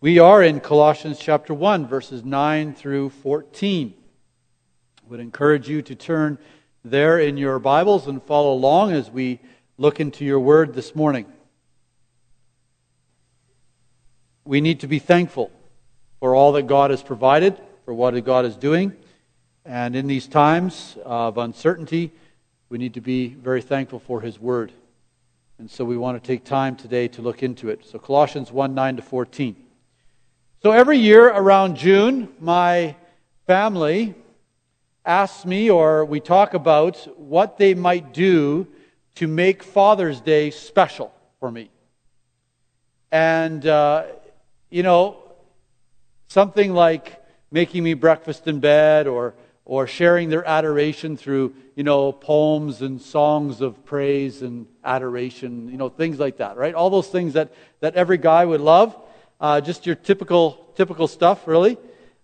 We are in Colossians chapter 1, verses 9 through 14. I would encourage you to turn there in your Bibles and follow along as we look into your word this morning. We need to be thankful for all that God has provided, for what God is doing. And in these times of uncertainty, we need to be very thankful for His word. And so we want to take time today to look into it. So Colossians 1, 9 to 14. So every year around June, my family asks me, or we talk about what they might do to make Father's Day special for me. And, something like making me breakfast in bed or sharing their adoration through, poems and songs of praise and adoration, things like that, right? All those things that every guy would love. Just your typical stuff, really.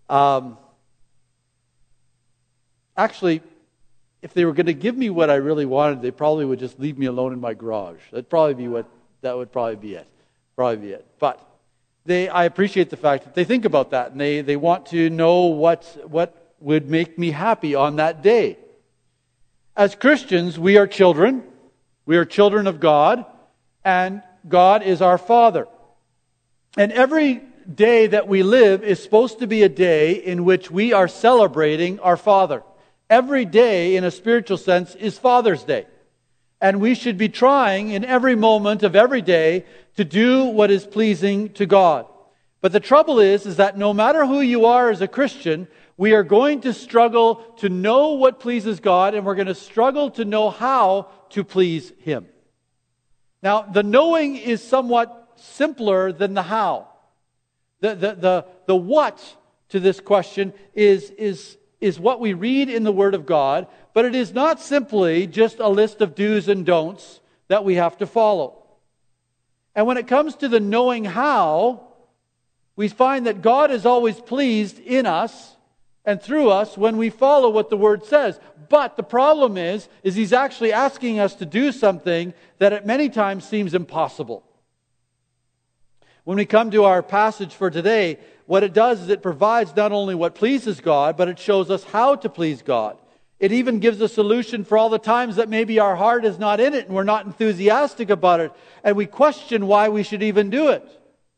Actually, if they were going to give me what I really wanted, they probably would just leave me alone in my garage. That would probably be it. But I appreciate the fact that they think about that, and they want to know what would make me happy on that day. As Christians, we are children. We are children of God, and God is our Father. And every day that we live is supposed to be a day in which we are celebrating our Father. Every day, in a spiritual sense, is Father's Day. And we should be trying in every moment of every day to do what is pleasing to God. But the trouble is that no matter who you are as a Christian, we are going to struggle to know what pleases God, and we're going to struggle to know how to please Him. Now, the knowing is somewhat simpler than the how. The what to this question is what we read in the Word of God, but it is not simply just a list of do's and don'ts that we have to follow. And when it comes to the knowing how, we find that God is always pleased in us and through us when we follow what the Word says. But the problem is He's actually asking us to do something that at many times seems impossible. When we come to our passage for today, what it does is it provides not only what pleases God, but it shows us how to please God. It even gives a solution for all the times that maybe our heart is not in it and we're not enthusiastic about it, and we question why we should even do it.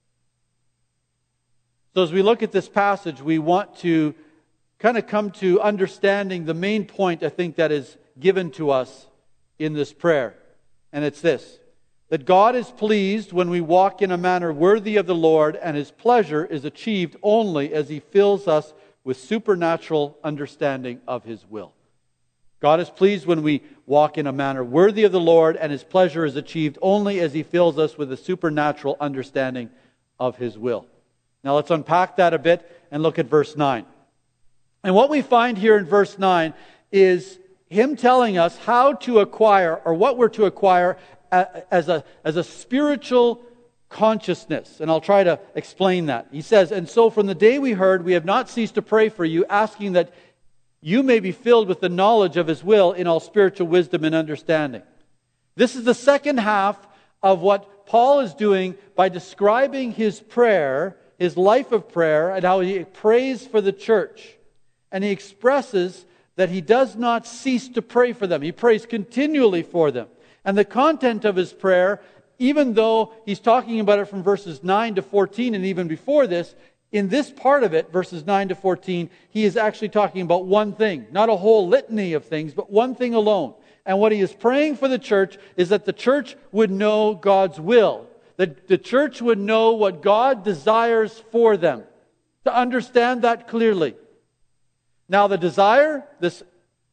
So as we look at this passage, we want to kind of come to understanding the main point, I think, that is given to us in this prayer. And it's this: that God is pleased when we walk in a manner worthy of the Lord, and His pleasure is achieved only as He fills us with supernatural understanding of His will. God is pleased when we walk in a manner worthy of the Lord, and His pleasure is achieved only as He fills us with a supernatural understanding of His will. Now let's unpack that a bit and look at verse 9. And what we find here in verse 9 is Him telling us how to acquire, or what we're to acquire as a spiritual consciousness. And I'll try to explain that. He says, "And so from the day we heard, we have not ceased to pray for you, asking that you may be filled with the knowledge of His will in all spiritual wisdom and understanding." This is the second half of what Paul is doing by describing his prayer, his life of prayer, and how he prays for the church. And he expresses that he does not cease to pray for them. He prays continually for them. And the content of his prayer, even though he's talking about it from verses 9 to 14 and even before this, in this part of it, verses 9 to 14, he is actually talking about one thing. Not a whole litany of things, but one thing alone. And what he is praying for the church is that the church would know God's will. That the church would know what God desires for them. To understand that clearly. Now the desire, this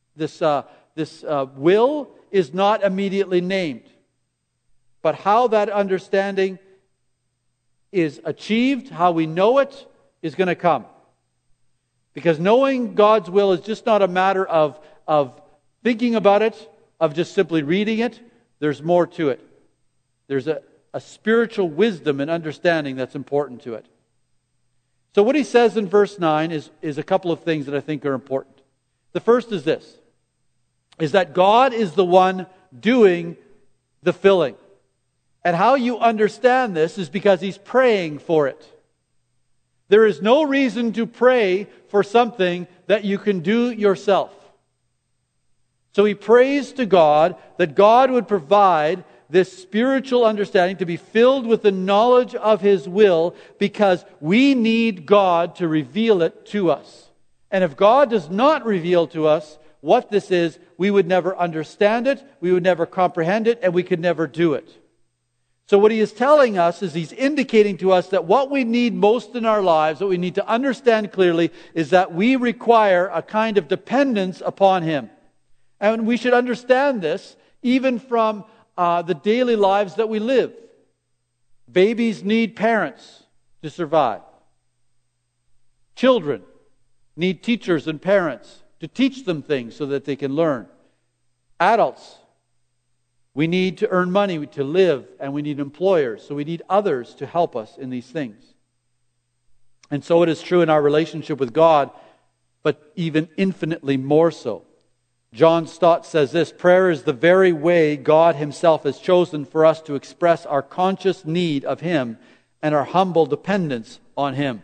will, is not immediately named. But how that understanding is achieved, how we know it, is going to come. Because knowing God's will is just not a matter of thinking about it, of just simply reading it. There's more to it. There's a spiritual wisdom and understanding that's important to it. So what he says in verse 9 is a couple of things that I think are important. The first is this, is that God is the one doing the filling. And how you understand this is because he's praying for it. There is no reason to pray for something that you can do yourself. So he prays to God that God would provide this spiritual understanding to be filled with the knowledge of His will, because we need God to reveal it to us. And if God does not reveal to us what this is, we would never understand it, we would never comprehend it, and we could never do it. So what he is telling us is he's indicating to us that what we need most in our lives, what we need to understand clearly, is that we require a kind of dependence upon Him. And we should understand this even from the daily lives that we live. Babies need parents to survive. Children need teachers and parents to teach them things so that they can learn. Adults, we need to earn money to live, and we need employers, so we need others to help us in these things. And so it is true in our relationship with God, but even infinitely more so. John Stott says this: prayer is the very way God Himself has chosen for us to express our conscious need of Him and our humble dependence on Him.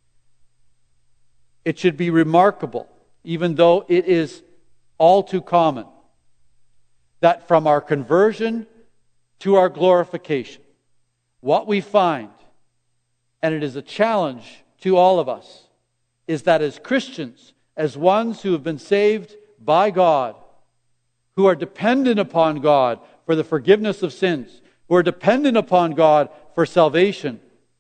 It should be remarkable, even though it is all too common, that from our conversion to our glorification, what we find, and it is a challenge to all of us, is that as Christians, as ones who have been saved by God, who are dependent upon God for the forgiveness of sins, who are dependent upon God for salvation,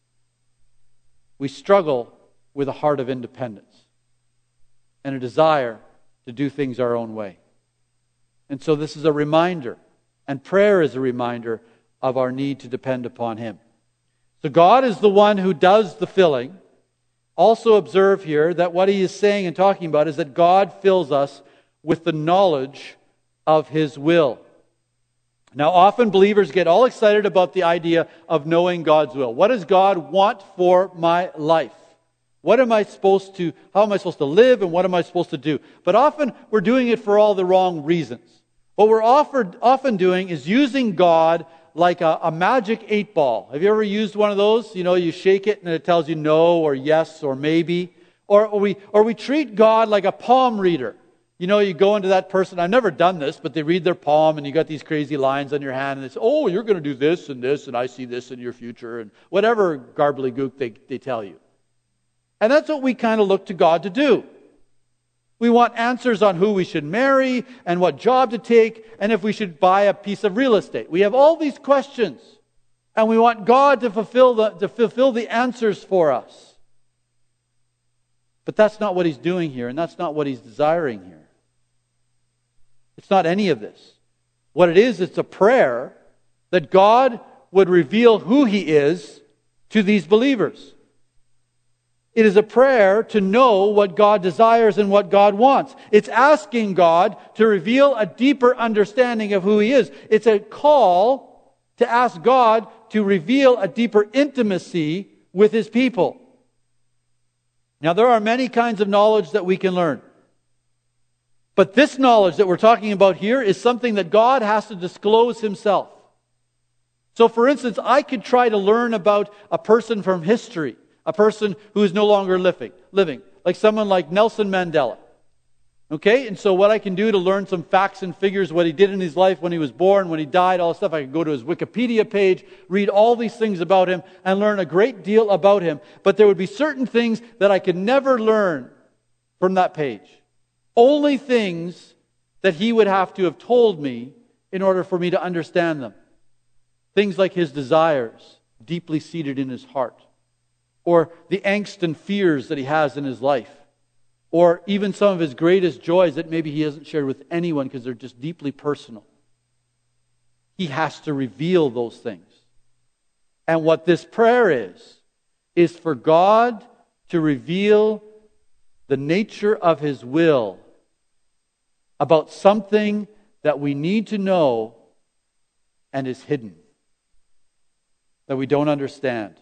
we struggle with a heart of independence and a desire to do things our own way. And so this is a reminder, and prayer is a reminder of our need to depend upon Him. So God is the one who does the filling. Also observe here that what he is saying and talking about is that God fills us with the knowledge of His will. Now, often believers get all excited about the idea of knowing God's will. What does God want for my life? How am I supposed to live, and what am I supposed to do? But often we're doing it for all the wrong reasons. What we're often doing is using God like a magic 8-ball. Have you ever used one of those? You know, you shake it and it tells you no or yes or maybe. Or we treat God like a palm reader. You know, you go into that person, I've never done this, but they read their palm and you got these crazy lines on your hand and they say, oh, you're going to do this and I see this in your future, and whatever garbly-gook they tell you. And that's what we kind of look to God to do. We want answers on who we should marry and what job to take and if we should buy a piece of real estate. We have all these questions and we want God to fulfill the answers for us. But that's not what He's doing here, and that's not what He's desiring here. It's not any of this. What it is, it's a prayer that God would reveal who He is to these believers. It is a prayer to know what God desires and what God wants. It's asking God to reveal a deeper understanding of who He is. It's a call to ask God to reveal a deeper intimacy with His people. Now, there are many kinds of knowledge that we can learn. But this knowledge that we're talking about here is something that God has to disclose Himself. So, for instance, I could try to learn about a person from history, a person who is no longer living, like someone like Nelson Mandela. Okay? And so what I can do to learn some facts and figures, what he did in his life when he was born, when he died, all this stuff, I can go to his Wikipedia page, read all these things about him, and learn a great deal about him. But there would be certain things that I could never learn from that page. Only things that he would have to have told me in order for me to understand them. Things like his desires, deeply seated in his heart. Or the angst and fears that he has in his life. Or even some of his greatest joys that maybe he hasn't shared with anyone because they're just deeply personal. He has to reveal those things. And what this prayer is for God to reveal the nature of His will about something that we need to know and is hidden, that we don't understand.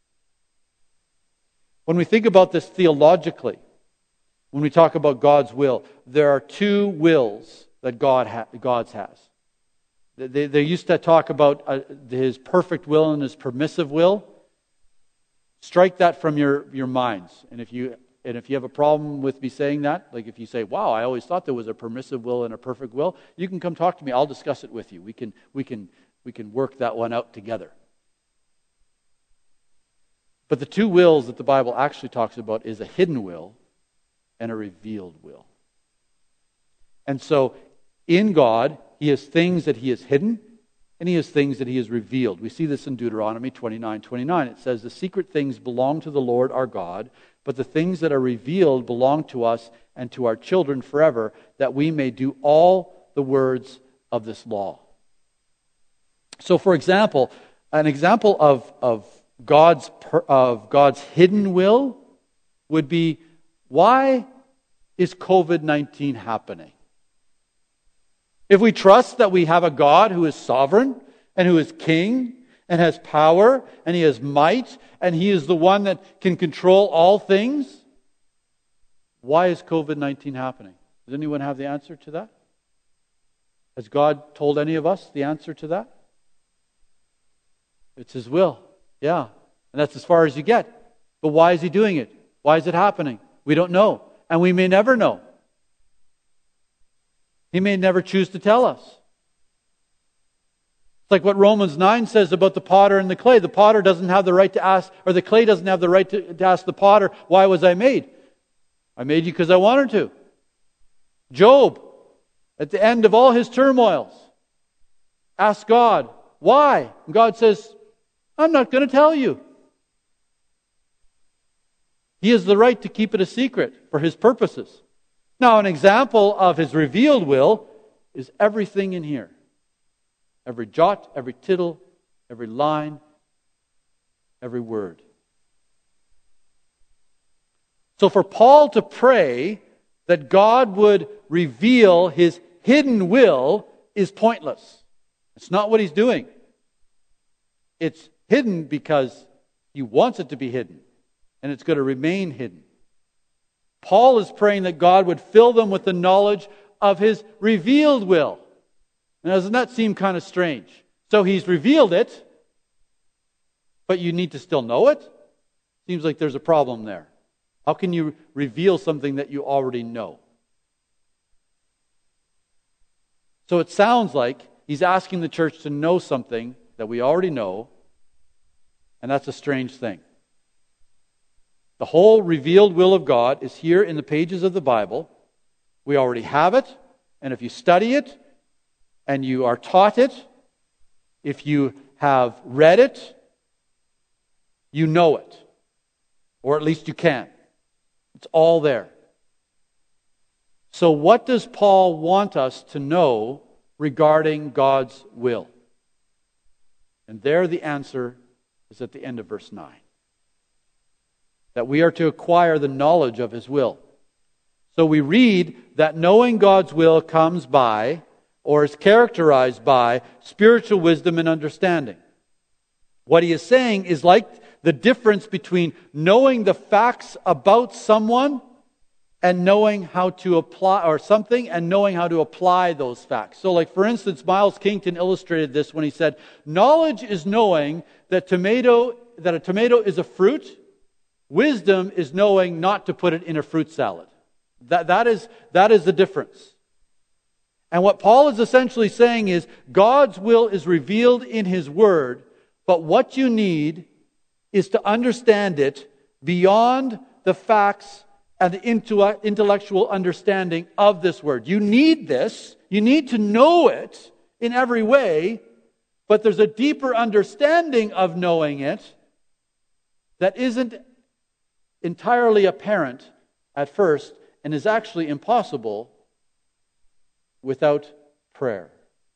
When we think about this theologically, when we talk about God's will, there are two wills that God's has. They used to talk about His perfect will and His permissive will. strike that from your minds. And if you have a problem with me saying that, like if you say, wow, I always thought there was a permissive will and a perfect will, you can come talk to me. I'll discuss it with you. We can work that one out together. But the two wills that the Bible actually talks about is a hidden will and a revealed will. And so in God, He has things that He has hidden, and He has things that He has revealed. We see this in Deuteronomy 29:29. It says, the secret things belong to the Lord our God, but the things that are revealed belong to us and to our children forever, that we may do all the words of this law. So, for example, an example of God's hidden will would be, why is COVID-19 happening? If we trust that we have a God who is sovereign and who is king and has power and He has might and He is the one that can control all things, why is COVID-19 happening? Does anyone have the answer to that? Has God told any of us the answer to that? It's His will. Yeah. And that's as far as you get. But why is He doing it? Why is it happening? We don't know. And we may never know. He may never choose to tell us. It's like what Romans 9 says about the potter and the clay. The potter doesn't have the right to ask, or the clay doesn't have the right to ask the potter, why was I made? I made you because I wanted to. Job, at the end of all his turmoils, asked God, why? And God says, I'm not going to tell you. He has the right to keep it a secret for His purposes. Now, an example of His revealed will is everything in here. Every jot, every tittle, every line, every word. So for Paul to pray that God would reveal His hidden will is pointless. It's not what he's doing. It's hidden because he wants it to be hidden, and it's going to remain hidden. Paul is praying that God would fill them with the knowledge of His revealed will. And doesn't that seem kind of strange? So He's revealed it, but you need to still know it? Seems like there's a problem there. How can you reveal something that you already know? So it sounds like he's asking the church to know something that we already know, and that's a strange thing. The whole revealed will of God is here in the pages of the Bible. We already have it, and if you study it, and you are taught it, if you have read it, you know it. Or at least you can. It's all there. So what does Paul want us to know regarding God's will? And there the answer is at the end of verse 9. That we are to acquire the knowledge of His will. So we read that knowing God's will comes by, or is characterized by, spiritual wisdom and understanding. What he is saying is like the difference between knowing the facts about someone and knowing how to apply, or something, and knowing how to apply those facts. So like for instance, Miles Kington illustrated this when he said, knowledge is knowing that a tomato is a fruit. Wisdom is knowing not to put it in a fruit salad. That is the difference. And what Paul is essentially saying is God's will is revealed in His Word, but what you need is to understand it beyond the facts and the intellectual understanding of this Word. You need this. You need to know it in every way, but there's a deeper understanding of knowing it that isn't entirely apparent at first and is actually impossible without prayer.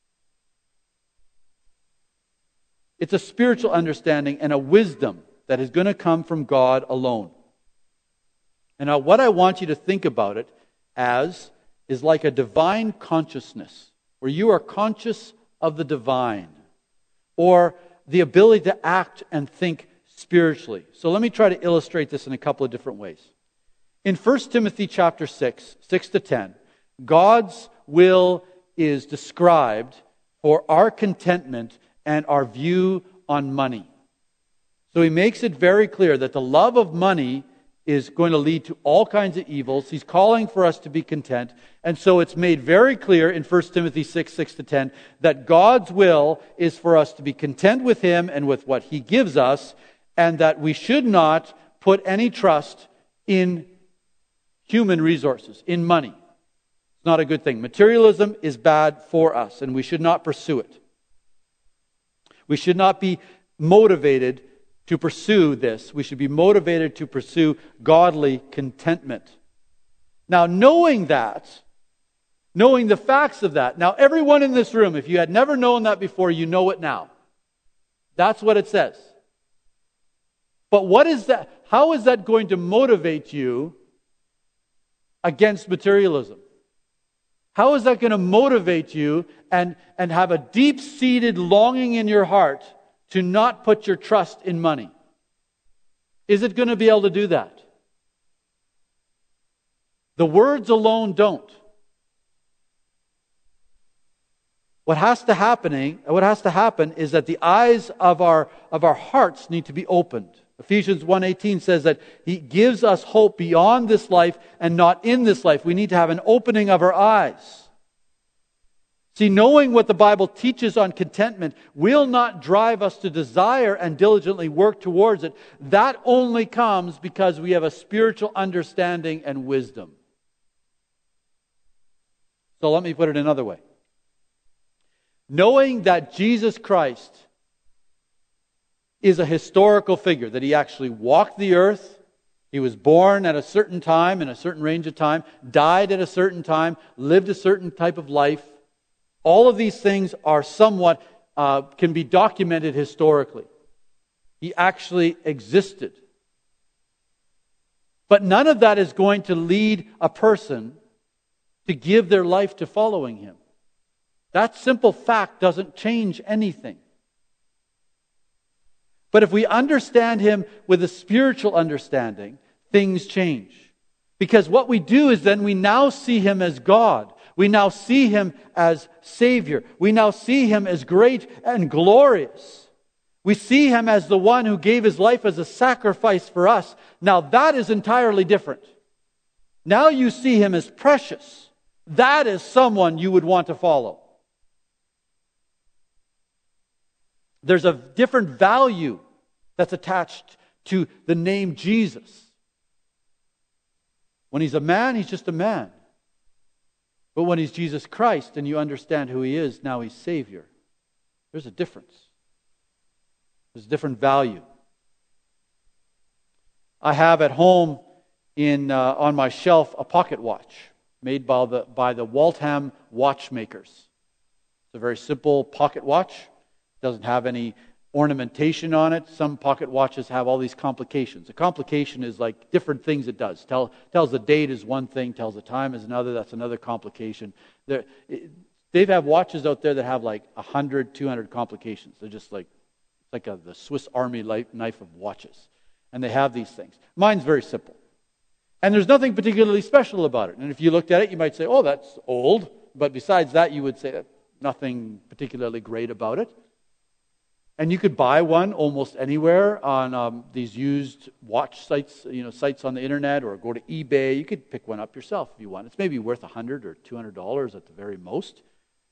It's a spiritual understanding and a wisdom that is going to come from God alone. And now what I want you to think about it as is like a divine consciousness, where you are conscious of the divine, or the ability to act and think spiritually. So let me try to illustrate this in a couple of different ways. In 1 Timothy chapter 6, 6-10, God's will is described for our contentment and our view on money. So he makes it very clear that the love of money is going to lead to all kinds of evils. He's calling for us to be content. And so it's made very clear in 1 Timothy 6:6-10, that God's will is for us to be content with Him and with what He gives us, and that we should not put any trust in human resources, in money. It's not a good thing. Materialism is bad for us, and we should not pursue it. We should not be motivated to pursue this. We should be motivated to pursue godly contentment. Now, knowing that, knowing the facts of that, now everyone in this room, if you had never known that before, you know it now. That's what it says. But what is that? How is that going to motivate you against materialism? How is that going to motivate you and have a deep-seated longing in your heart to not put your trust in money? Is it going to be able to do that? The words alone don't. What has to happen is that the eyes of our hearts need to be opened. Ephesians 1:18 says that He gives us hope beyond this life and not in this life. We need to have an opening of our eyes. See, knowing what the Bible teaches on contentment will not drive us to desire and diligently work towards it. That only comes because we have a spiritual understanding and wisdom. So let me put it another way. Knowing that Jesus Christ is a historical figure, that He actually walked the earth, He was born at a certain time, in a certain range of time, died at a certain time, lived a certain type of life. All of these things are somewhat, can be documented historically. He actually existed. But none of that is going to lead a person to give their life to following Him. That simple fact doesn't change anything. But if we understand Him with a spiritual understanding, things change. Because what we do is then we now see Him as God. We now see Him as Savior. We now see Him as great and glorious. We see Him as the one who gave His life as a sacrifice for us. Now that is entirely different. Now you see Him as precious. That is someone you would want to follow. There's a different value that's attached to the name Jesus. When He's a man, He's just a man. But when He's Jesus Christ and you understand who He is, now He's Savior. There's a difference. There's a different value. I have at home on my shelf a pocket watch made by the Waltham watchmakers. It's a very simple pocket watch. Doesn't have any ornamentation on it. Some pocket watches have all these complications. A complication is like different things it does. Tells the date is one thing, tells the time is another. That's another complication. They've had watches out there that have like 100, 200 complications. They're just like the Swiss Army knife of watches. And they have these things. Mine's very simple. And there's nothing particularly special about it. And if you looked at it, you might say, oh, that's old. But besides that, you would say nothing particularly great about it. And you could buy one almost anywhere on these used watch sites, sites on the internet, or go to eBay. You could pick one up yourself if you want. It's maybe worth $100 or $200 at the very most.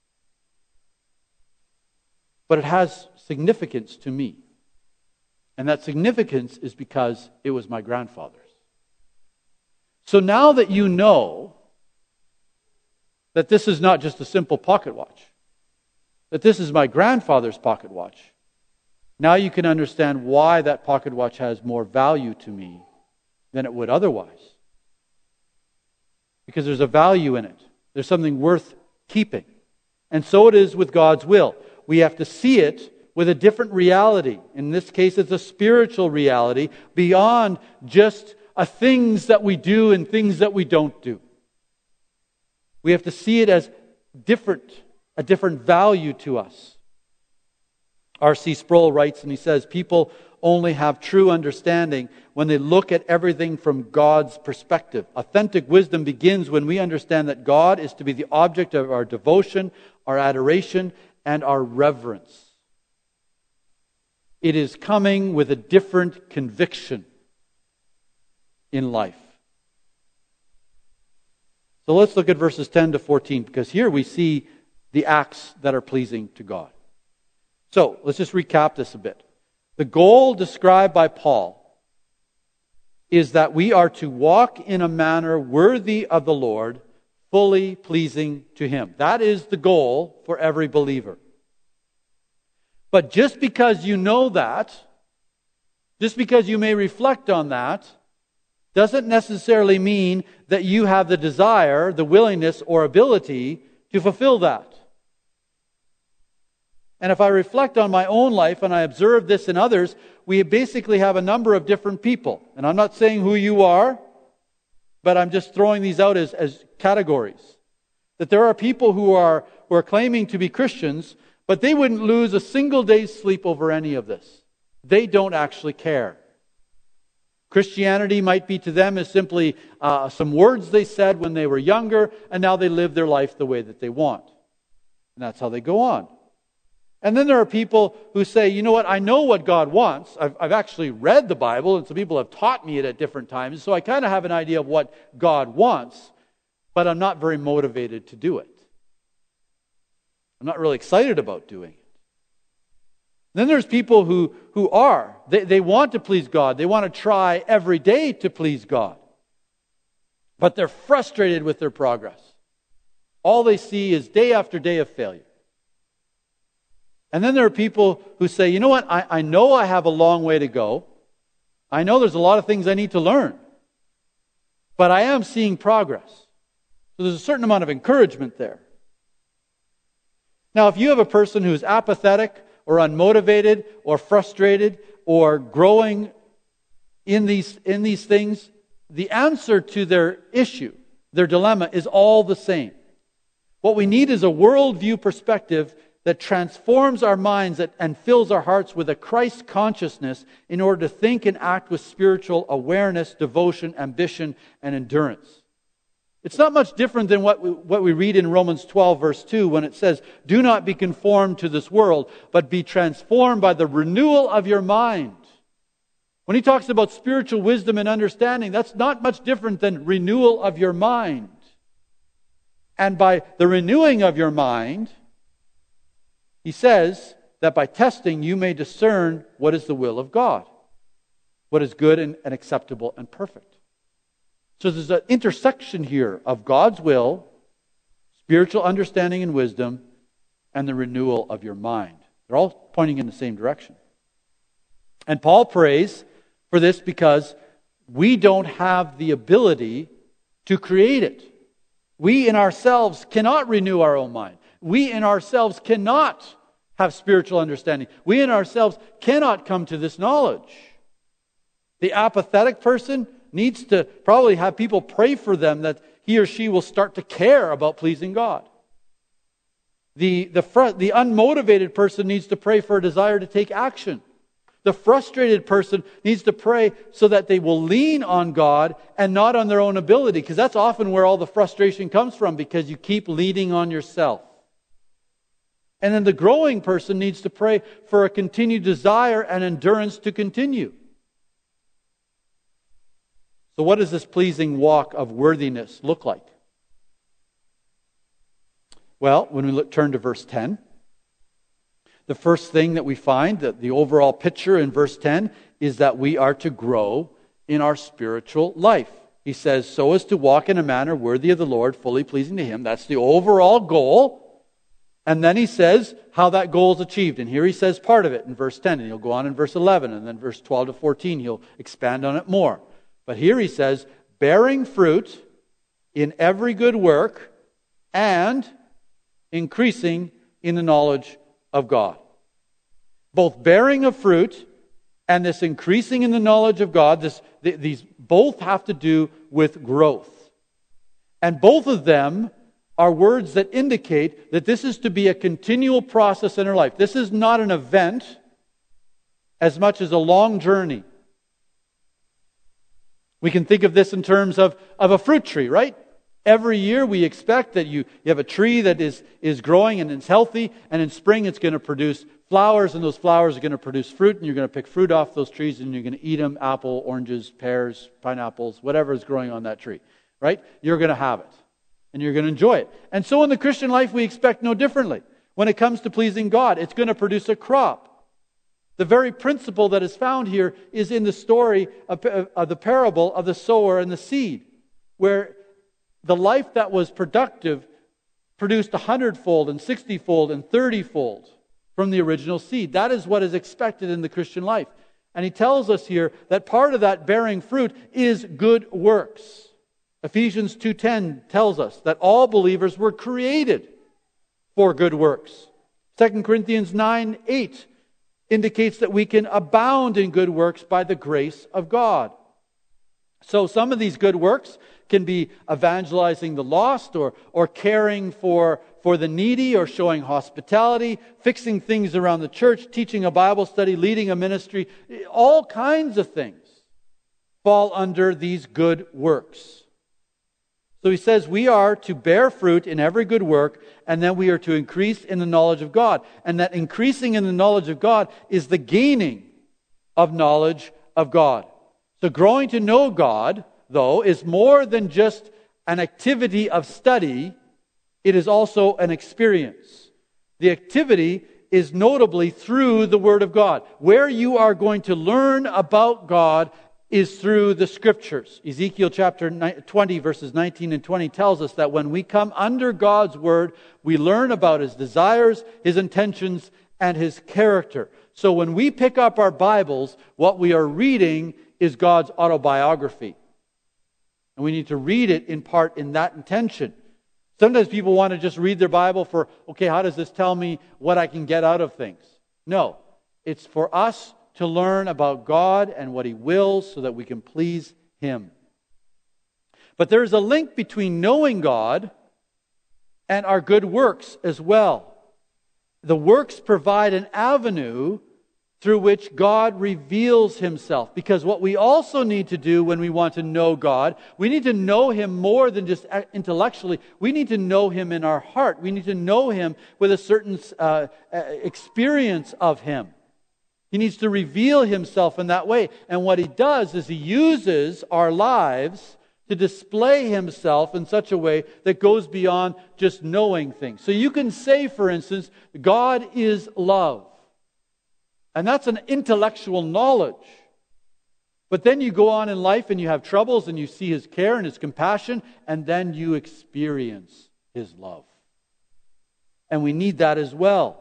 But it has significance to me. And that significance is because it was my grandfather's. So now that you know that this is not just a simple pocket watch, that this is my grandfather's pocket watch, now you can understand why that pocket watch has more value to me than it would otherwise. Because there's a value in it. There's something worth keeping. And so it is with God's will. We have to see it with a different reality. In this case, it's a spiritual reality beyond just things that we do and things that we don't do. We have to see it as different, a different value to us. R.C. Sproul writes, and he says, people only have true understanding when they look at everything from God's perspective. Authentic wisdom begins when we understand that God is to be the object of our devotion, our adoration, and our reverence. It is coming with a different conviction in life. So let's look at verses 10 to 14, because here we see the acts that are pleasing to God. So let's just recap this a bit. The goal described by Paul is that we are to walk in a manner worthy of the Lord, fully pleasing to Him. That is the goal for every believer. But just because you know that, just because you may reflect on that, doesn't necessarily mean that you have the desire, the willingness, or ability to fulfill that. And if I reflect on my own life and I observe this in others, we basically have a number of different people. And I'm not saying who you are, but I'm just throwing these out as categories. That there are people who are claiming to be Christians, but they wouldn't lose a single day's sleep over any of this. They don't actually care. Christianity might be to them as simply some words they said when they were younger, and now they live their life the way that they want. And that's how they go on. And then there are people who say, you know what, I know what God wants. I've actually read the Bible, and some people have taught me it at different times, so I kind of have an idea of what God wants, but I'm not very motivated to do it. I'm not really excited about doing it. Then there's people who are. They want to please God. They want to try every day to please God. But they're frustrated with their progress. All they see is day after day of failure. And then there are people who say, you know what, I know I have a long way to go. I know there's a lot of things I need to learn. But I am seeing progress. So there's a certain amount of encouragement there. Now, if you have a person who's apathetic or unmotivated or frustrated or growing in these things, the answer to their issue, their dilemma, is all the same. What we need is a worldview perspective that transforms our minds and fills our hearts with a Christ consciousness in order to think and act with spiritual awareness, devotion, ambition, and endurance. It's not much different than what we read in Romans 12, verse 2, when it says, do not be conformed to this world, but be transformed by the renewal of your mind. When he talks about spiritual wisdom and understanding, that's not much different than renewal of your mind. And by the renewing of your mind, he says that by testing you may discern what is the will of God, what is good and acceptable and perfect. So there's an intersection here of God's will, spiritual understanding and wisdom, and the renewal of your mind. They're all pointing in the same direction. And Paul prays for this because we don't have the ability to create it. We in ourselves cannot renew our own mind. We in ourselves cannot have spiritual understanding. We in ourselves cannot come to this knowledge. The apathetic person needs to probably have people pray for them that he or she will start to care about pleasing God. The unmotivated person needs to pray for a desire to take action. The frustrated person needs to pray so that they will lean on God and not on their own ability, because that's often where all the frustration comes from, because you keep leaning on yourself. And then the growing person needs to pray for a continued desire and endurance to continue. So what does this pleasing walk of worthiness look like? Well, when we turn to verse 10, the first thing that we find, that the overall picture in verse 10, is that we are to grow in our spiritual life. He says, so as to walk in a manner worthy of the Lord, fully pleasing to Him. That's the overall goal. And then he says how that goal is achieved. And here he says part of it in verse 10, and he'll go on in verse 11, and then verse 12 to 14, he'll expand on it more. But here he says, bearing fruit in every good work and increasing in the knowledge of God. Both bearing of fruit and this increasing in the knowledge of God, these both have to do with growth. And both of them are words that indicate that this is to be a continual process in our life. This is not an event as much as a long journey. We can think of this in terms of a fruit tree, right? Every year we expect that you have a tree that is growing and it's healthy, and in spring it's going to produce flowers, and those flowers are going to produce fruit, and you're going to pick fruit off those trees, and you're going to eat them, apple, oranges, pears, pineapples, whatever is growing on that tree, right? You're going to have it, and you're going to enjoy it. And so in the Christian life, we expect no differently. When it comes to pleasing God, it's going to produce a crop. The very principle that is found here is in the story of the parable of the sower and the seed, where the life that was productive produced 100-fold and 60-fold and 30-fold from the original seed. That is what is expected in the Christian life. And he tells us here that part of that bearing fruit is good works. Ephesians 2:10 tells us that all believers were created for good works. 2 Corinthians 9:8 indicates that we can abound in good works by the grace of God. So some of these good works can be evangelizing the lost, or caring for the needy, or showing hospitality, fixing things around the church, teaching a Bible study, leading a ministry. All kinds of things fall under these good works. So he says we are to bear fruit in every good work, and then we are to increase in the knowledge of God. And that increasing in the knowledge of God is the gaining of knowledge of God. So growing to know God, though, is more than just an activity of study. It is also an experience. The activity is notably through the Word of God. Where you are going to learn about God is through the Scriptures. Ezekiel chapter 20, verses 19 and 20 tells us that when we come under God's Word, we learn about His desires, His intentions, and His character. So when we pick up our Bibles, what we are reading is God's autobiography. And we need to read it in part in that intention. Sometimes people want to just read their Bible for, okay, how does this tell me what I can get out of things? No, it's for us to learn about God and what He wills so that we can please Him. But there is a link between knowing God and our good works as well. The works provide an avenue through which God reveals Himself. Because what we also need to do when we want to know God, we need to know Him more than just intellectually. We need to know Him in our heart. We need to know Him with a certain experience of Him. He needs to reveal Himself in that way. And what He does is He uses our lives to display Himself in such a way that goes beyond just knowing things. So you can say, for instance, God is love. And that's an intellectual knowledge. But then you go on in life and you have troubles and you see His care and His compassion, and then you experience His love. And we need that as well.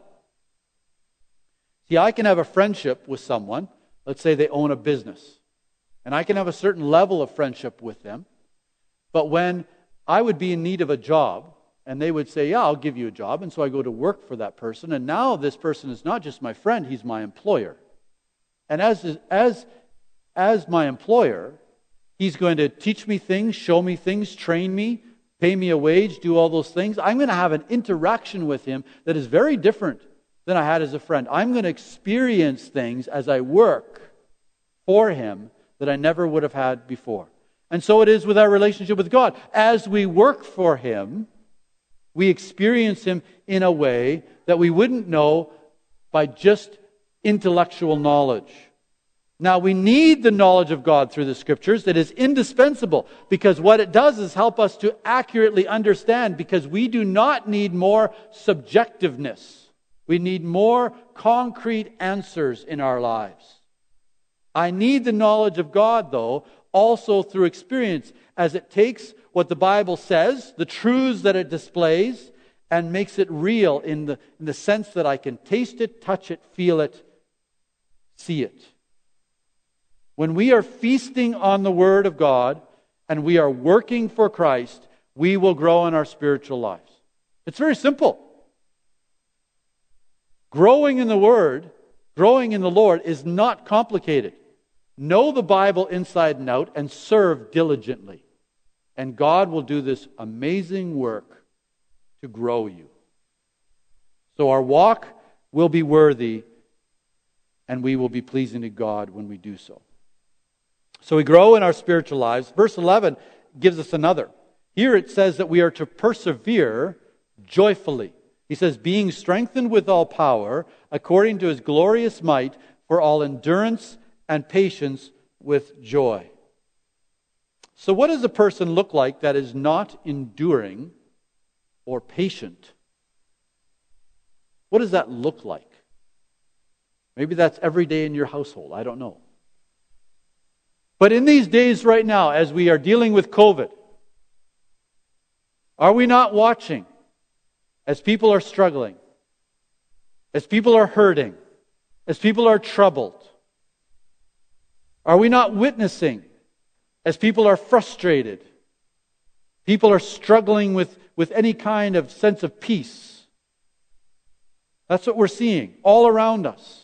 See, I can have a friendship with someone. Let's say they own a business. And I can have a certain level of friendship with them. But when I would be in need of a job, and they would say, yeah, I'll give you a job. And so I go to work for that person. And now this person is not just my friend, he's my employer. And as my employer, he's going to teach me things, show me things, train me, pay me a wage, do all those things. I'm going to have an interaction with him that is very different than I had as a friend. I'm going to experience things as I work for him that I never would have had before. And so it is with our relationship with God. As we work for Him, we experience Him in a way that we wouldn't know by just intellectual knowledge. Now, we need the knowledge of God through the Scriptures. It is indispensable, because what it does is help us to accurately understand, because we do not need more subjectiveness. We need more concrete answers in our lives. I need the knowledge of God, though, also through experience, as it takes what the Bible says, the truths that it displays, and makes it real in the sense that I can taste it, touch it, feel it, see it. When we are feasting on the Word of God and we are working for Christ, we will grow in our spiritual lives. It's very simple. Growing in the Word, growing in the Lord is not complicated. Know the Bible inside and out and serve diligently. And God will do this amazing work to grow you. So our walk will be worthy, and we will be pleasing to God when we do so. So we grow in our spiritual lives. Verse 11 gives us another. Here it says that we are to persevere joyfully. He says, being strengthened with all power, according to his glorious might, for all endurance and patience with joy. So what does a person look like that is not enduring or patient? What does that look like? Maybe that's every day in your household. I don't know. But in these days right now, as we are dealing with COVID, are we not watching as people are struggling, as people are hurting, as people are troubled? Are we not witnessing as people are frustrated, people are struggling with any kind of sense of peace? That's what we're seeing all around us.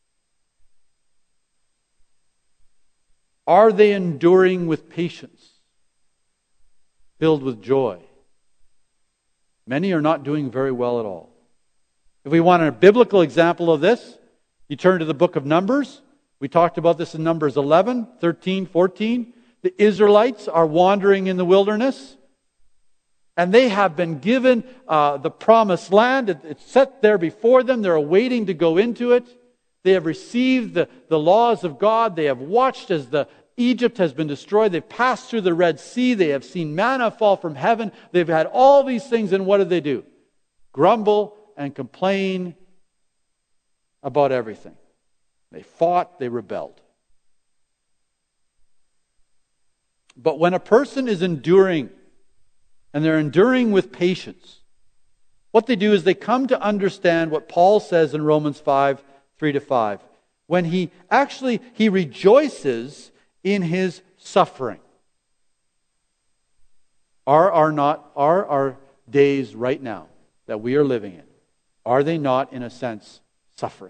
Are they enduring with patience, filled with joy? Many are not doing very well at all. If we want a biblical example of this, you turn to the book of Numbers. We talked about this in Numbers 11, 13, 14. The Israelites are wandering in the wilderness, and they have been given the promised land. It's set there before them. They're awaiting to go into it. They have received the laws of God. They have watched as Egypt has been destroyed. They've passed through the Red Sea. They have seen manna fall from heaven. They've had all these things, and what do? Grumble and complain about everything. They fought, they rebelled. But when a person is enduring, and they're enduring with patience, what they do is they come to understand what Paul says in Romans 5, 3-5. When he rejoices in his suffering. Are our days right now that we are living in, are they not, in a sense, suffering?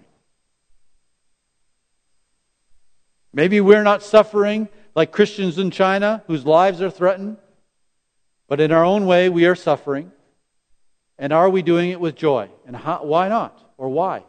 Maybe we're not suffering like Christians in China whose lives are threatened, but in our own way we are suffering. And are we doing it with joy? And why not? Or why?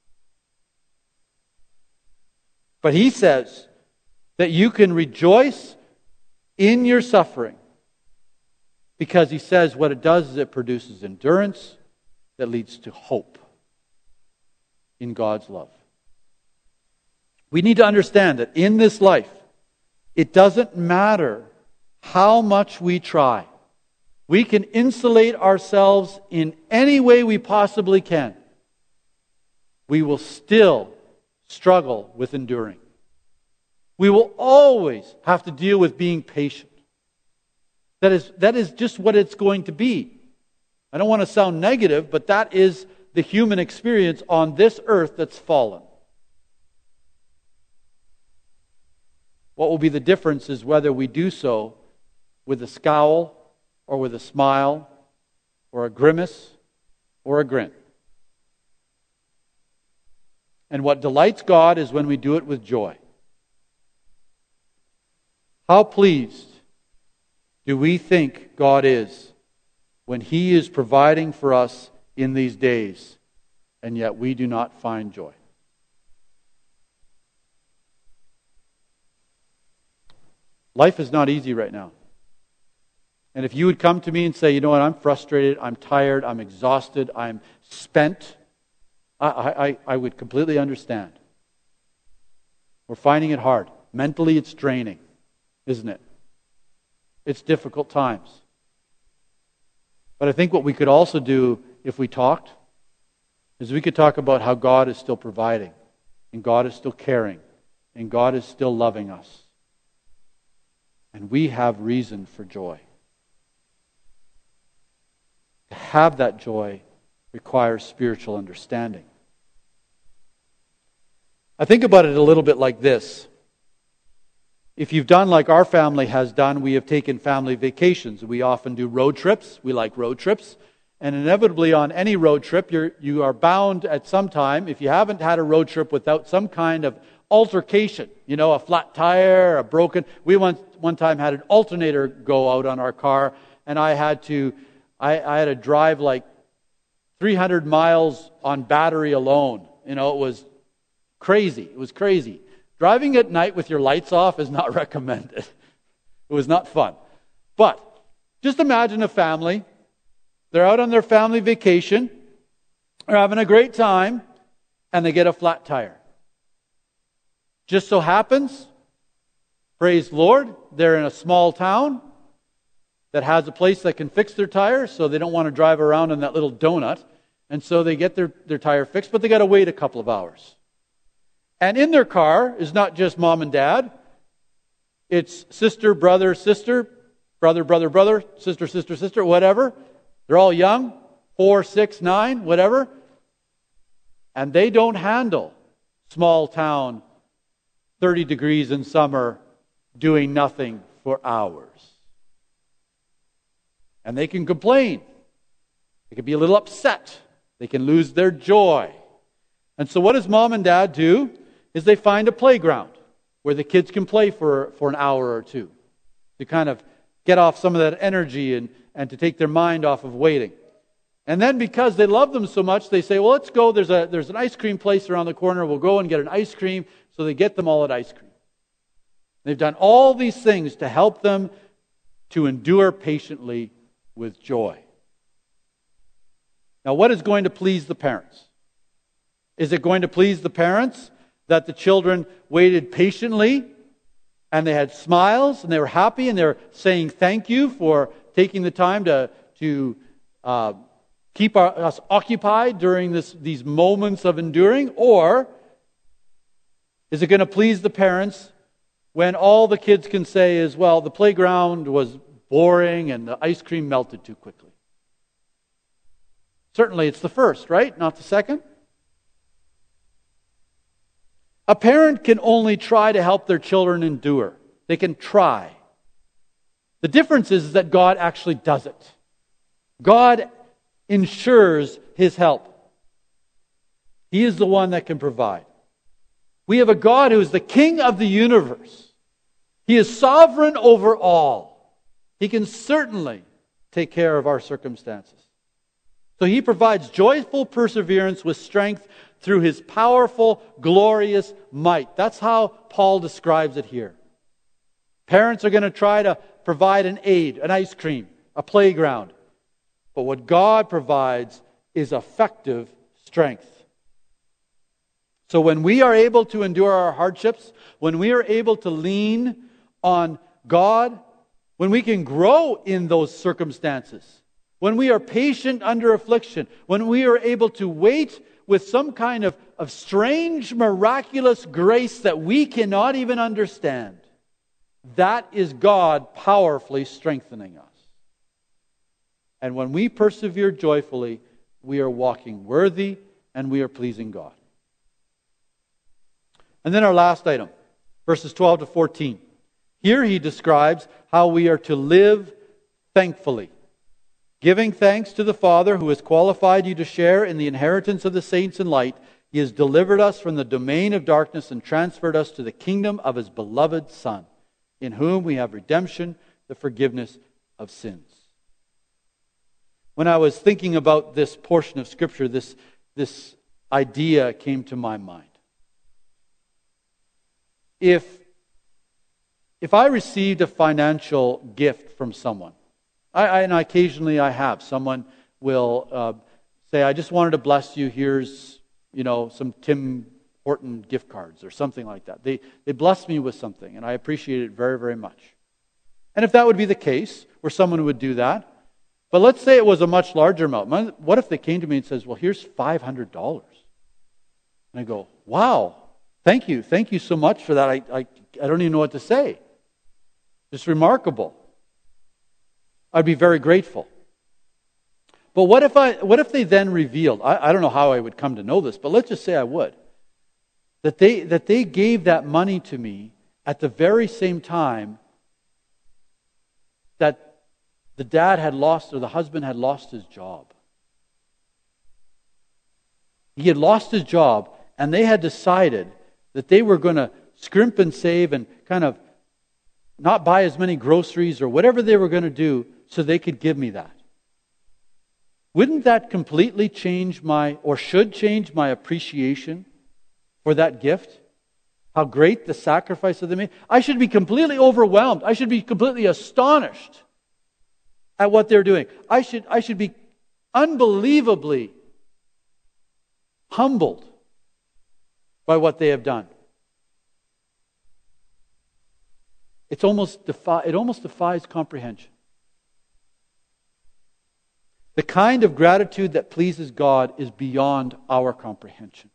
But he says that you can rejoice in your suffering, because he says what it does is it produces endurance that leads to hope in God's love. We need to understand that in this life, it doesn't matter how much we try. We can insulate ourselves in any way we possibly can. We will still struggle with enduring. We will always have to deal with being patient. That is just what it's going to be. I don't want to sound negative, but that is the human experience on this earth that's fallen. What will be the difference is whether we do so with a scowl or with a smile or a grimace or a grin. And what delights God is when we do it with joy. How pleased do we think God is when He is providing for us in these days, and yet we do not find joy? Life is not easy right now. And if you would come to me and say, you know what, I'm frustrated, I'm tired, I'm exhausted, I'm spent, I would completely understand. We're finding it hard. Mentally, it's draining, isn't it? It's difficult times. But I think what we could also do if we talked is we could talk about how God is still providing, and God is still caring, and God is still loving us. And we have reason for joy. To have that joy requires spiritual understanding. I think about it a little bit like this. If you've done like our family has done, we have taken family vacations. We often do road trips. We like road trips. And inevitably on any road trip, you are bound at some time, if you haven't had a road trip without some kind of altercation, a flat tire, a broken... We one time had an alternator go out on our car, and I had to drive like 300 miles on battery alone. It was crazy. It was crazy. Driving at night with your lights off is not recommended. It was not fun. But just imagine a family. They're out on their family vacation. They're having a great time, and they get a flat tire. Just so happens, praise the Lord, they're in a small town that has a place that can fix their tires, so they don't want to drive around in that little donut. And so they get their tire fixed, but they got to wait a couple of hours. And in their car is not just mom and dad. It's sister, brother, sister, brother, brother, brother, sister, sister, sister, whatever. They're all young, 4, 6, 9, whatever. And they don't handle small town, 30 degrees in summer, doing nothing for hours. And they can complain. They can be a little upset. They can lose their joy. And so what does mom and dad do? Is they find a playground where the kids can play for an hour or two to kind of get off some of that energy and to take their mind off of waiting. And then because they love them so much, they say, well, let's go. There's an ice cream place around the corner. We'll go and get an ice cream. So they get them all at ice cream. They've done all these things to help them to endure patiently with joy. Now, what is going to please the parents? Is it going to please the parents that the children waited patiently and they had smiles and they were happy and they were saying thank you for taking the time to keep us occupied during these moments of enduring? Or is it going to please the parents when all the kids can say is, well, the playground was boring and the ice cream melted too quickly? Certainly it's the first, right? Not the second. A parent can only try to help their children endure. They can try. The difference is that God actually does it. God ensures His help. He is the one that can provide. We have a God who is the King of the universe. He is sovereign over all. He can certainly take care of our circumstances. So He provides joyful perseverance with strength through His powerful, glorious might. That's how Paul describes it here. Parents are going to try to provide an aid, an ice cream, a playground. But what God provides is effective strength. So when we are able to endure our hardships, when we are able to lean on God, when we can grow in those circumstances, when we are patient under affliction, when we are able to wait with some kind of strange, miraculous grace that we cannot even understand, that is God powerfully strengthening us. And when we persevere joyfully, we are walking worthy and we are pleasing God. And then our last item, verses 12 to 14. Here he describes how we are to live thankfully, giving thanks to the Father who has qualified you to share in the inheritance of the saints in light. He has delivered us from the domain of darkness and transferred us to the kingdom of His beloved Son, in whom we have redemption, the forgiveness of sins. When I was thinking about this portion of Scripture, this idea came to my mind. If I received a financial gift from someone, and occasionally I have, someone will say, I just wanted to bless you, here's some Tim Horton gift cards or something like that. They bless me with something, and I appreciate it very, very much. And if that would be the case, where someone would do that, but let's say it was a much larger amount. What if they came to me and says, well, here's $500? And I go, wow, thank you so much for that. I don't even know what to say. It's remarkable. I'd be very grateful. But what if they then revealed, I don't know how I would come to know this, but let's just say I would, that they gave that money to me at the very same time that the dad had lost, or the husband had lost his job. He had lost his job, and they had decided that they were going to scrimp and save and kind of not buy as many groceries or whatever they were going to do so they could give me that. Wouldn't that completely change should change my appreciation for that gift? How great the sacrifice that they made. I should be completely overwhelmed. I should be completely astonished at what they're doing. I should be unbelievably humbled by what they have done. It almost defies comprehension. The kind of gratitude that pleases God is beyond our comprehension.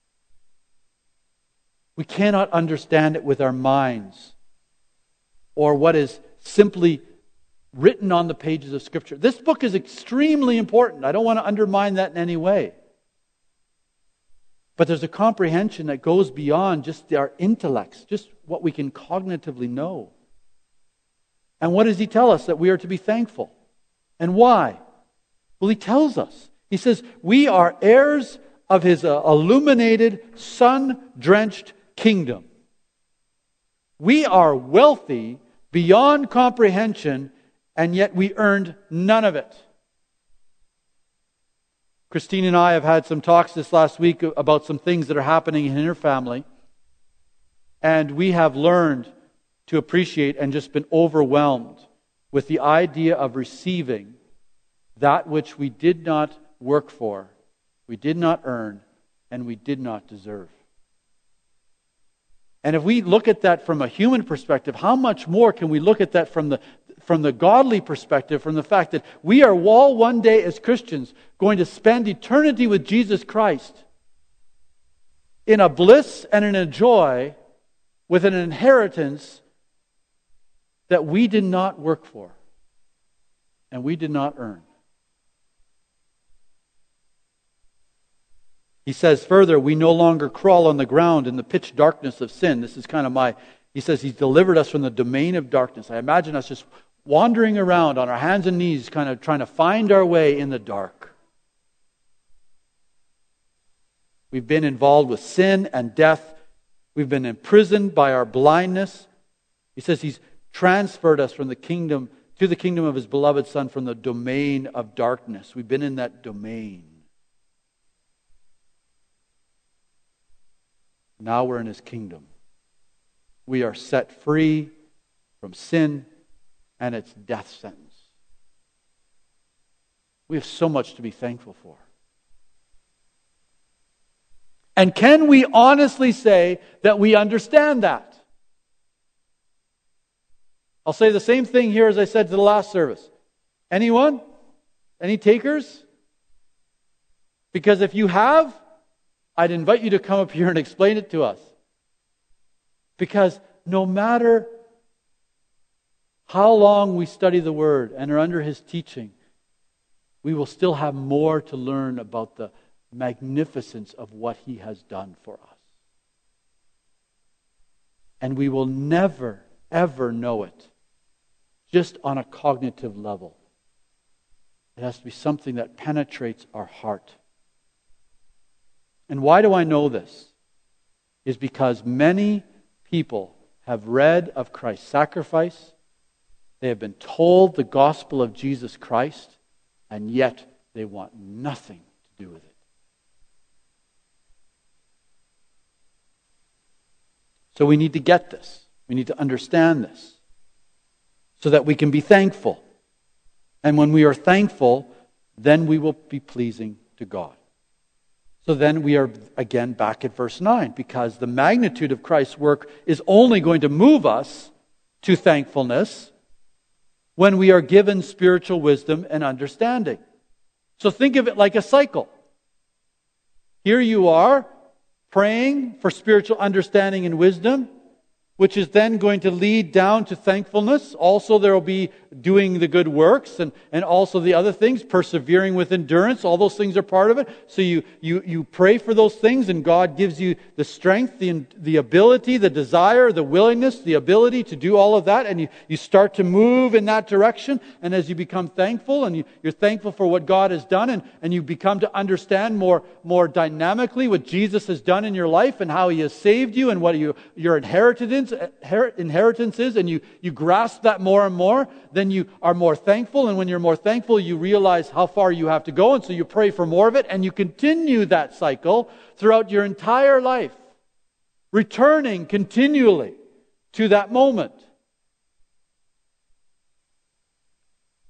We cannot understand it with our minds or what is simply written on the pages of Scripture. This book is extremely important. I don't want to undermine that in any way. But there's a comprehension that goes beyond just our intellects, just what we can cognitively know. And what does he tell us? That we are to be thankful. And why? Well, he tells us. He says, we are heirs of his illuminated, sun-drenched kingdom. We are wealthy beyond comprehension, and yet we earned none of it. Christine and I have had some talks this last week about some things that are happening in her family. And we have learned to appreciate and just been overwhelmed with the idea of receiving that which we did not work for, we did not earn, and we did not deserve. And if we look at that from a human perspective, how much more can we look at that from the godly perspective, from the fact that we are all one day as Christians going to spend eternity with Jesus Christ in a bliss and in a joy with an inheritance that we did not work for and we did not earn. He says further, we no longer crawl on the ground in the pitch darkness of sin. This is kind of he says he's delivered us from the domain of darkness. I imagine us just wandering around on our hands and knees, kind of trying to find our way in the dark. We've been involved with sin and death. We've been imprisoned by our blindness. He says he's transferred us from the kingdom to the kingdom of his beloved Son, from the domain of darkness. We've been in that domain. Now we're in his kingdom. We are set free from sin and its death sentence. We have so much to be thankful for. And can we honestly say that we understand that? I'll say the same thing here as I said to the last service. Anyone? Any takers? Because if you have, I'd invite you to come up here and explain it to us. Because no matter how long we study the Word and are under His teaching, we will still have more to learn about the magnificence of what He has done for us. And we will never, ever know it just on a cognitive level. It has to be something that penetrates our heart. And why do I know this? Is because many people have read of Christ's sacrifice, they have been told the gospel of Jesus Christ, and yet they want nothing to do with it. So we need to get this. We need to understand this so that we can be thankful. And when we are thankful, then we will be pleasing to God. So then we are again back at verse 9, because the magnitude of Christ's work is only going to move us to thankfulness when we are given spiritual wisdom and understanding. So think of it like a cycle. Here you are praying for spiritual understanding and wisdom, which is then going to lead down to thankfulness. Also, there will be doing the good works and also the other things, persevering with endurance. All those things are part of it. So you pray for those things, and God gives you the strength, the ability, the desire, the willingness, the ability to do all of that. And you start to move in that direction. And as you become thankful, and you're thankful for what God has done, and you become to understand more dynamically what Jesus has done in your life and how He has saved you and what your inheritance is, and you grasp that more and more, then you are more thankful. And when you're more thankful, you realize how far you have to go, and so you pray for more of it, and you continue that cycle throughout your entire life, returning continually to that moment.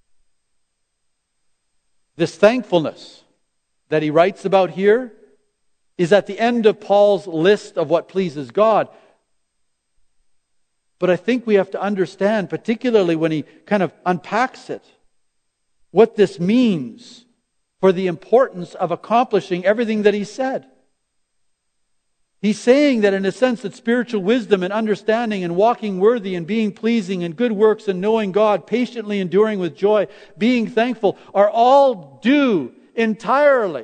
This thankfulness that he writes about here is at the end of Paul's list of what pleases God. But I think we have to understand, particularly when he kind of unpacks it, what this means for the importance of accomplishing everything that he said. He's saying that in a sense that spiritual wisdom and understanding and walking worthy and being pleasing and good works and knowing God, patiently enduring with joy, being thankful, are all due entirely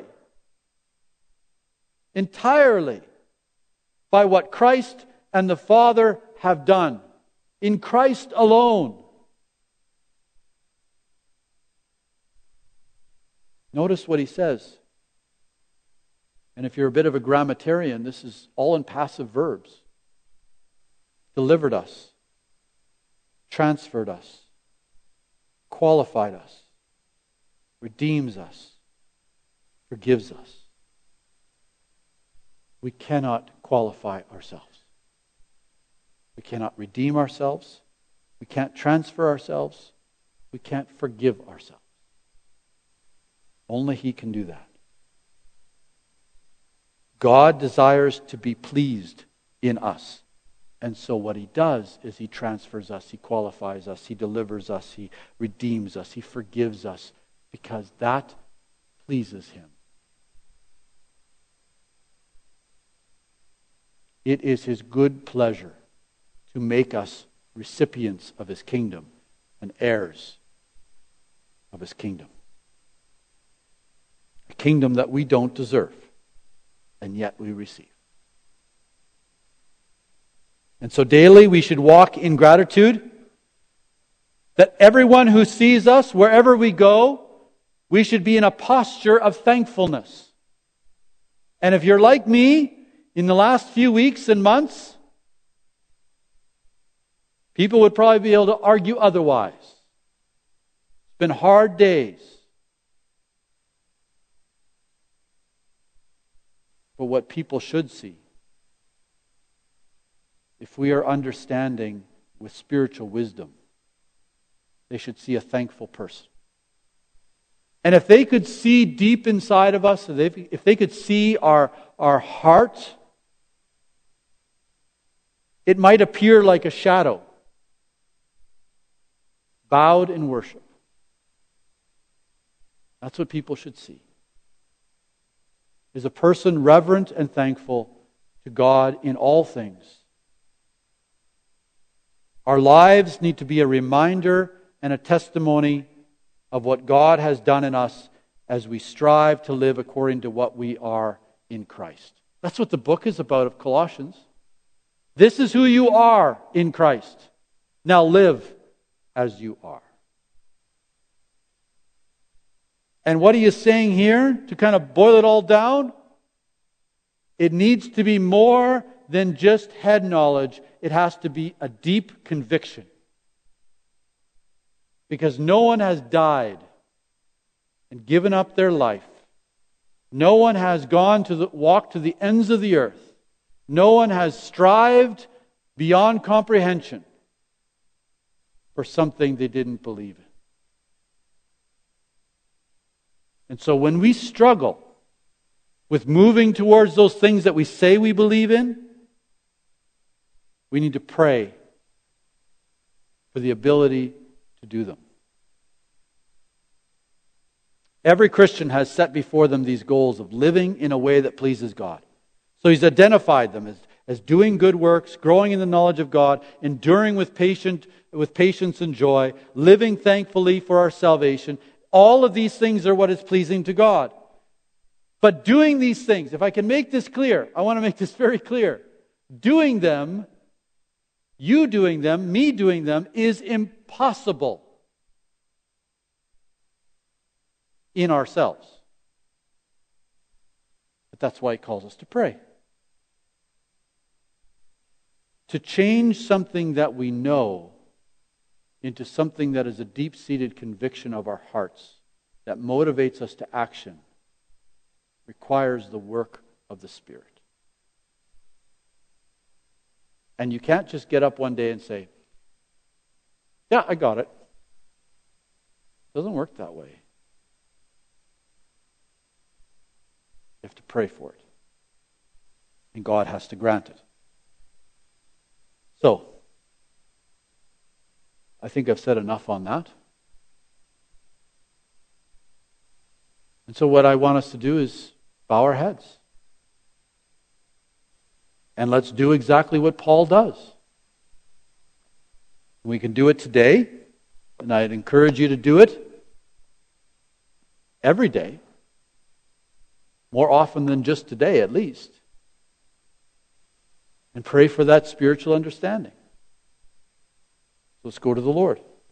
by what Christ and the Father have done. In Christ alone. Notice what he says. And if you're a bit of a grammarian, this is all in passive verbs. Delivered us, transferred us, qualified us, redeems us, forgives us. We cannot qualify ourselves. We cannot redeem ourselves. We can't transfer ourselves. We can't forgive ourselves. Only He can do that. God desires to be pleased in us. And so what He does is He transfers us, He qualifies us, He delivers us, He redeems us, He forgives us, because that pleases Him. It is His good pleasure to make us recipients of His kingdom and heirs of His kingdom. A kingdom that we don't deserve, and yet we receive. And so daily we should walk in gratitude, that everyone who sees us, wherever we go, we should be in a posture of thankfulness. And if you're like me, in the last few weeks and months, people would probably be able to argue otherwise. It's been hard days. But what people should see, if we are understanding with spiritual wisdom, they should see a thankful person. And if they could see deep inside of us, if they could see our heart, it might appear like a shadow, bowed in worship. That's what people should see. Is a person reverent and thankful to God in all things. Our lives need to be a reminder and a testimony of what God has done in us as we strive to live according to what we are in Christ. That's what the book is about of Colossians. This is who you are in Christ. Now live as you are. And what he is saying here, to kind of boil it all down, it needs to be more than just head knowledge. It has to be a deep conviction. Because no one has died and given up their life. No one has walked to the ends of the earth. No one has strived beyond comprehension for something they didn't believe in. And so when we struggle with moving towards those things that we say we believe in, we need to pray for the ability to do them. Every Christian has set before them these goals of living in a way that pleases God. So he's identified them as doing good works, growing in the knowledge of God, enduring with patience and joy, living thankfully for our salvation. All of these things are what is pleasing to God. But doing these things, if I can make this clear, I want to make this very clear. Doing them, you doing them, me doing them, is impossible in ourselves. But that's why he calls us to pray. To change something that we know into something that is a deep-seated conviction of our hearts that motivates us to action requires the work of the Spirit. And you can't just get up one day and say, yeah, I got it. It doesn't work that way. You have to pray for it. And God has to grant it. So, I think I've said enough on that. And so what I want us to do is bow our heads. And let's do exactly what Paul does. We can do it today, and I'd encourage you to do it every day. More often than just today, at least. And pray for that spiritual understanding. Let's go to the Lord.